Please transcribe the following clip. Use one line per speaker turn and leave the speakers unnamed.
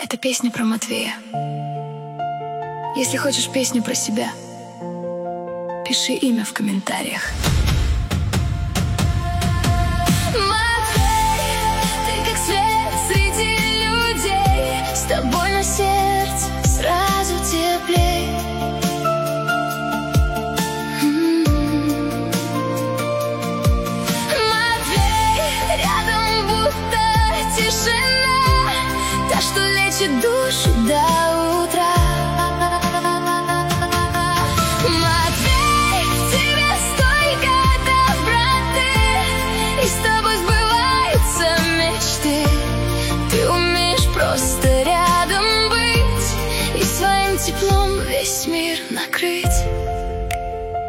Это песня про Матвея. Если хочешь песню про себя, пиши имя в комментариях.
Матвей, ты как свет среди людей, с тобой на сердце сразу теплей. Матвей, рядом будто тишина, та, что лечит душу, да.